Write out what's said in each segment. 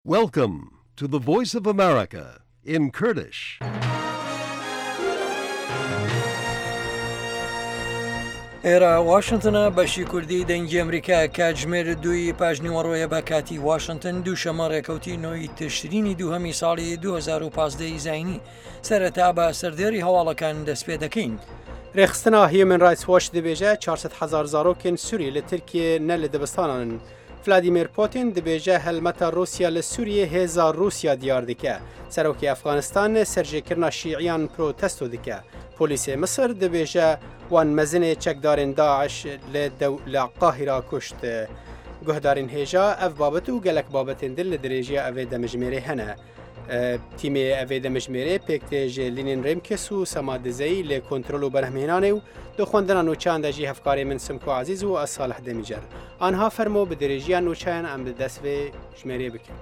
Welcome to the Voice of America in Kurdish. ئێرە واشنتنە بەشی کوردی دەنگی ئەمریکا کاتژمێر دوی پاژنیوەڕۆیە بە کاتی واشنتن دووشەمە ڕێکەوتی نۆی تشرینی دووهەمی ساڵی 2015 زاینی سەرەتا بە سەردێری هەواڵەکان دەست پێ دەکەین. رێخستنا هیومن رایتس واچ دەبێژە 400,000 زارۆکên سووری لە ترکیە نە لە دەبستانن. ڤلادیمیر پوتین دەبێژە هەلمەتە رووسیا لە سووریە هێزا رووسیا دیار دکە. سەرۆکی ئەفغانستان سەرژێکردنا شیعیان پرۆتەستۆ دکە. پۆلیسێ مسر دەبێژە وان مەزنێ چەکدارên داعش لە قاهیرا کوشت. گوهدارên هێژا ئەف بابەت و gelek babetên dil li dirêjiya evê demijmêrê hene. Tîmê evê demijmêrê pêktêjê Lînin Rêmkes û Sema Dizeyî lê kontrol û berhemhênanê û di xwendina nûçeyan de jî hevkarê min Simko Ezîz û ez Salih Demîcer. Anha fermo bi dirêjiya nûçeyan em bi dest vê jmêrê bikin.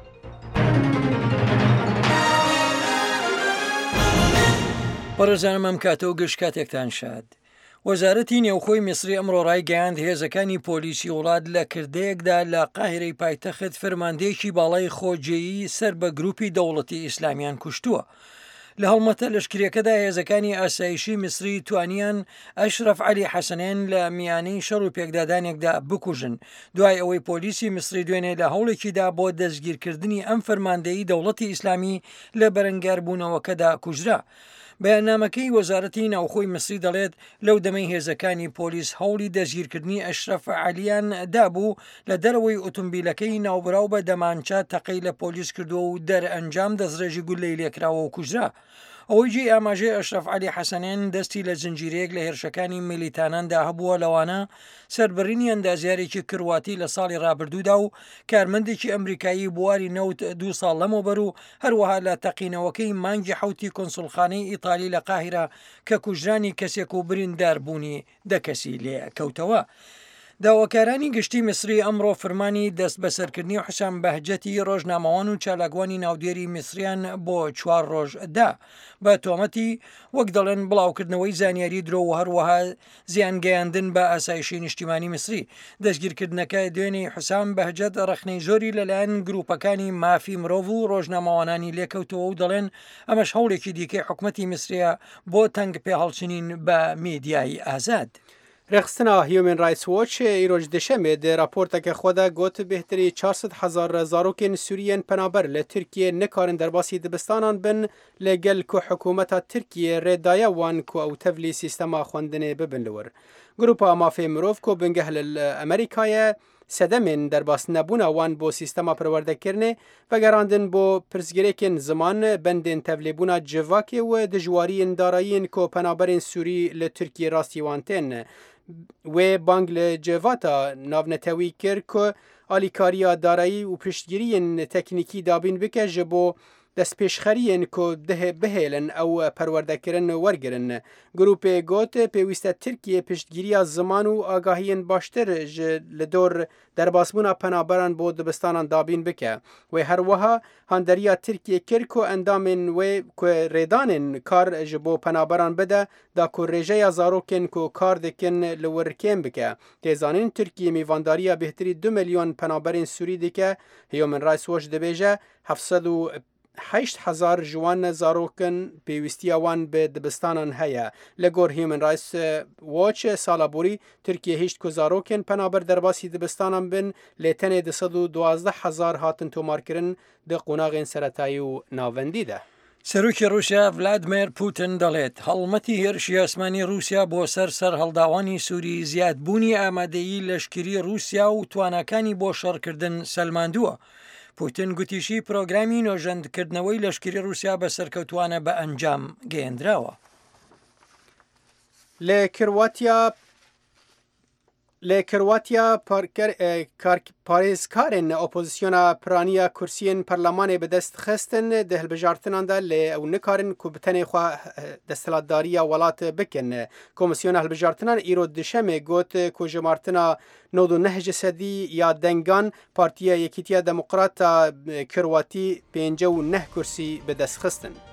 بەڕێزانم ئەم کاتەوە گەشت کاتێکتان شاد. وەزارەتی نێوخۆی میسری ئەمڕۆ ڕایگەیاند هێزەکانی پۆلیسی وڵات لە کردەیەکدا لە قاهرەی پایتەخت فەرماندەیەکی باڵای خۆجێیی سەر بە گروپی دەوڵەتی ئیسلامیان کوشتووە. لە هەڵمەتە لەشکریەکەدا هێزەکانی ئاسایشی میسری توانیان ئەشرەف عەلی حەسەنێن لە میانەی شەڕ و پێکدادانێکدا بکوژن دوای ئەوەی پۆلیسی میسری دوێنێ لە هەوڵێکیدا بۆ دەستگیرکردنی ئەم فەرماندەیی دەوڵەتی ئیسلامی لە بەرەنگاربوونەوەکەدا کوژرا. بەیاننامەکەی وەزارەتی ناوخۆی میسری دەڵێت لەو دەمەی هێزەکانی پۆلیس هەوڵی دەستگیرکردنی ئەشرەف عەلیان دابوو لە دەرەوەی ئۆتۆمبیلەکەی ناوبراو بە دەمانچە تەقەی لە پۆلیس کردووە و دەرئەنجام دەستڕێژی گولەی لێکراوە و کوژرا. ئەوەی جێ ئاماژەی ئەشرەف عەلی حەسەنێن دەستی لە زنجیرەیەک لە هێرشەکانی میلیتاناندا هەبووە لەوانە سەربڕینی ئەندازیارێکی کرواتی لە ساڵی ڕابردوودا و کارمەندێکی ئەمریکایی بواری نەوت 2 ساڵ لەمەوبەر و هەروەها لە تەقینەوەکەی مانگی حوتی کۆنسڵخانەی ئیتالی لە قاهرە کە کوژرانی کەسێک و برینداربوونی دەکەسی لێ کەوتەوە. داواکارانی گشتی میسری ئەمڕۆ فەرمانی دەست بەسەرکردنی حوسام بەهجەتی ڕۆژنامەوان و چالاکوانی ناودێری میسریان بۆ 4 ڕۆژ دا بە تۆمەتی وەک دەڵێن بڵاوکردنەوەی زانیاری درۆ و هەروەها زیانگەیاندن بە ئاسایشی نیشتیمانی میسری. دەستگیرکردنەکە دوێنێ حوسام بەهجەت ڕەخنەی زۆری لەلایەن گروپەکانی مافی مرۆڤ و ڕۆژنامەوانانی لێکەوتەوە و دەڵێن ئەمەش هەوڵێکی دیکەی حکومەتی میسریە بۆ تەنگ پێهەڵچنین بە میدیای ئازاد. رێخستنا هیومن رایتس واچ îroj dişemê di raporteke xwe de got bêhtirî 400,000 zarokên Sûriyên penaber li Tirkiye nikarin derbasî dibistanan bin lê gel ku hikûmeta Tirkiye rêdaya wan ku ew tevlî sîstema xwendinê bibin li wir. Grupa mafê mirov ku bingeh li Amerîkayê sedemên derbas nebûna wan bo sîstema perwerdekirinê vegerandin bo pirsgirêkên ziman bendên tevlîbûna civakê û dijwariyên darayîn ku penaberên Sûrî li Tirkiye rastî wan tên. Wê bang li cevata navnetewî kir ku alîkariya darayî û piştgiriyên teknîkî dabîn bike ji bo destpêşxeriyên ku bihêlin ew perwerdekirin wergirin. Grupê got pêwîst e Tirkiye piştgiriya ziman û agahiyên baştir ji li dor derbasbûna penaberan bo dibistanan dabîn bike. Wê her wiha handeriya Tirkiye kir ku endamên wê ku rêdanên kar ji bo penaberan bide da ku rêjeya zarokên ku kar dikin li wir kêm bike. Têzanîn Tirkiye mîvandariya bêhtirî 2 milyon penaberên Sûrî dike. Human Rights Watch dibêje 708,000 ji wan zarokin pêwîstiya wan bi dibistanan heye. Li gor Human Rights Watch sala borî Tirkiye hîşt ku zarokên penaber derbasî dibistanan bin lê tenê 212,000 hatin tomarkirin di qonaxên seretayî û navendî de. سەرۆکی رووسیا ڤلادیمیر پوتین دەڵێت هەڵمەتی هێرشی ئاسمانی رووسیا بۆ سەر هەڵداوانی سووری زیادبوونی ئامادەیی لەشکری رووسیا و توانەکانی بۆ شەڕکردن سەلماندووە. پوتین گوتیشی پرۆگرامی نۆژەندکردنەوەی لەشکری رووسیا بە سەرکەوتوانە بە ئەنجام گەیەندراوە. لە کرواتیا پارێزکارên opozîsyona piraniya kursiyên perlemanê bi dest xistin di hilbijartinan de lê ew nikarin ku bi tenê xwe desthilatdariya welat bikin. Komîsyona hilbijartinan îro dişemê got ku ji martina 99 sedî ya dengan Partiya Yekîtiya Demokrata Kirwatî 59 kursî bi dest xistin.